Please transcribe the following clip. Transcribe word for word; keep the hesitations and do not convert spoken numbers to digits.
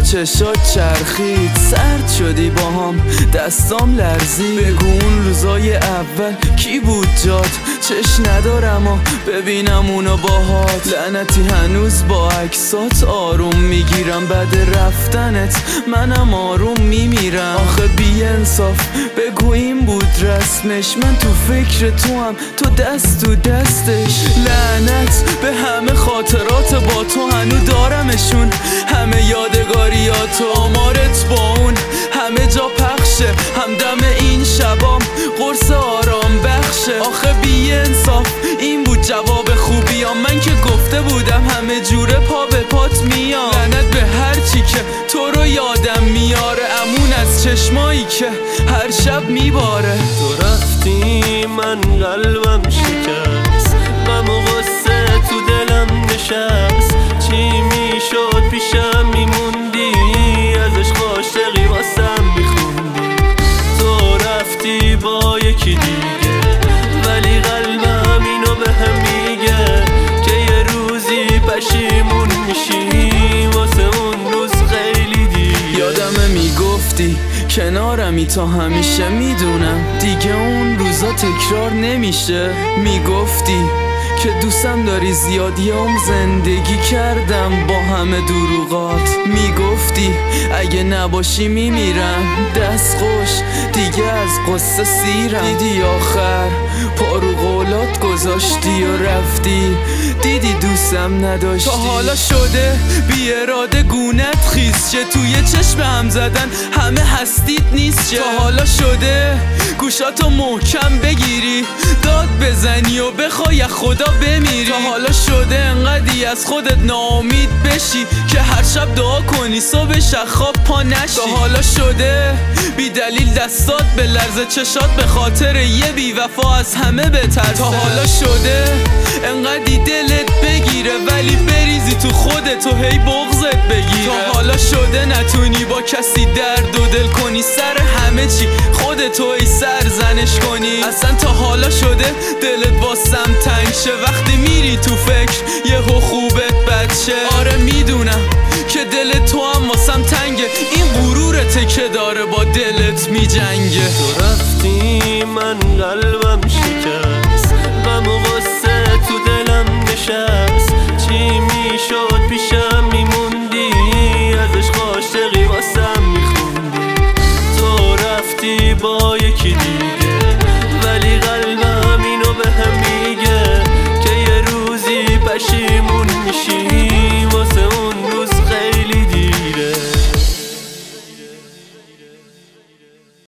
چشات چرخید، سرد شدی با هم، دستام لرزید. بگو اون روزای اول کی بود جات؟ چش ندارم و ببینم اونو باهات. لعنتی هنوز با عکسات آروم میگیرم، بعد رفتنت منم آروم میمیرم. آخه بی انصاف بگو این بود رسمش، من تو فکر تو هم تو دست تو دستش. لعنت به همه خاطرات با تو، هنو دارمشون همه یادگاریات و آمارت با اون همه جا پخشه. همدم این شبام قرص آرام بخشه. آخه بی انصاف این بود جواب خوبیام، من که گفته بودم همه جوره پا به پات میام. لعنت به هر چی که تو رو یادم میاره، امون از چشمایی که هر شب میباره. تو رفتی من قلبم شکست، غم و غصه تو دلم نشست. چی میشد پیشم میموندی، از عشق عاشقی واسم میخوندی. تو رفتی با یکی دیگه، ولی قلبم اینو به هم میگه که یه روزی پشیمون میشی واسه اون روز خیلی دیگه. یادمه میگفتی کنارمی تا همیشه، میدونم دیگه اون روزا تکرار نمیشه. میگفتی که دوستم داری، زیادی هم زندگی کردم با همه دروغات. میگفتی اگه نباشی میمیرم، دست خوش دیگه از قصه سیرم. دیدی آخر پارو قولات گذاشتی و رفتی، دیدی دوستم نداشتی. تا حالا شده بی اراده گونت خیز شه، توی چشم هم زدن همه هستید نیست شه. تا حالا شده گوشاتو محکم بگیری، داد بزنی و بخوای خدا بمیری. تا حالا شده انقدی از خودت ناامید بشی که هر شب دعا کنی صبح شخاب پا نشی. تا حالا شده بی دلیل دستات به لرزه، چشات به خاطر یه بی وفا از همه بترسه. تا حالا شده انقدی دلت بگیره ولی بریزی تو خودت و هی بغضت بگیره. تا حالا شده نتونی با کسی درد و دل کنی، سر همه چی خودتو ای سرزنش کنی. اصلا تا حالا شده دلت واسم تنگ شه، وقتی میری تو فکر یهو خوبت بد شه. آره میدونم که دل تو هم واسم تنگه، این غرورته که داره با دلت میجنگه. تو رفتی من قلبم شکست، غم و غصه تو دلم نشست. چی میشد پیشم میموندی، از عشق عاشقی واسم میخوندی. تو رفتی با یکی دیگه،